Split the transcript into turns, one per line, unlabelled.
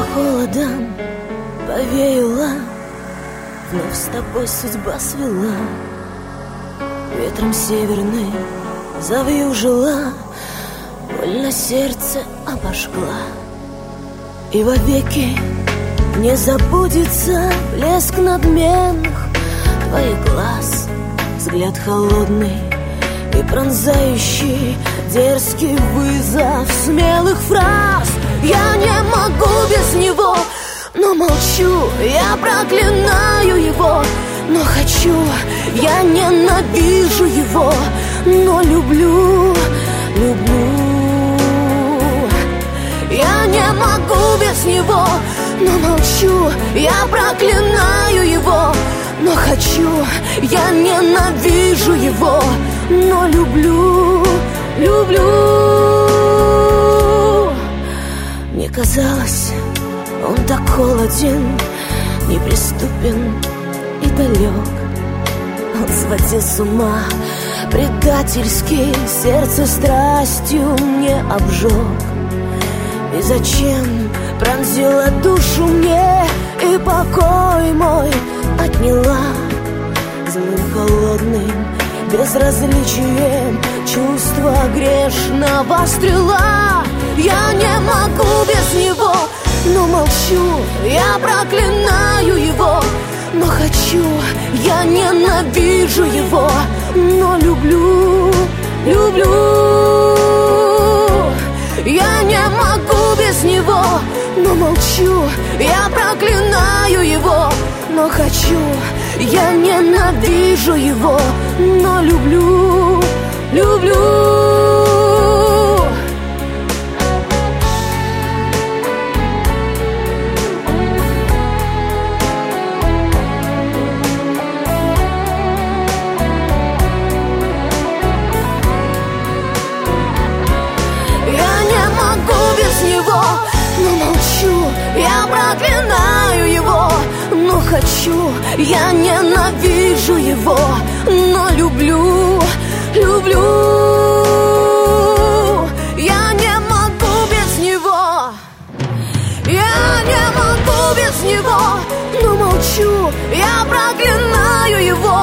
холодом повеяло, вновь с тобой судьба свела. Ветром северным завьюжила, больно сердце обожгла. И вовеки не забудется блеск надменных твоих глаз, взгляд холодный и пронзающий, дерзкий вызов смелых фраз. Я не могу без него, но молчу, я проклинаю его. Но хочу, я ненавижу его, но люблю, люблю. Я не могу без него, но молчу, я проклинаю его. Но хочу, я ненавижу его, но люблю, люблю. Мне казалось, он так холоден, неприступен и далек. Он сводил с ума предательски, сердце страстью мне обжег. И зачем пронзила душу мне и покой мой отняла? Злым холодным безразличием чувства грешного стрела. Я не могу без него, но молчу, я проклинаю его. Но хочу, я ненавижу его, но люблю, люблю. Я не могу без него, но молчу, я проклинаю его. Но хочу, я ненавижу его, но люблю, люблю. Но молчу, я проклинаю его. Но хочу, я ненавижу его, но люблю, люблю. Я не могу без него, я не могу без него. Но молчу, я проклинаю его.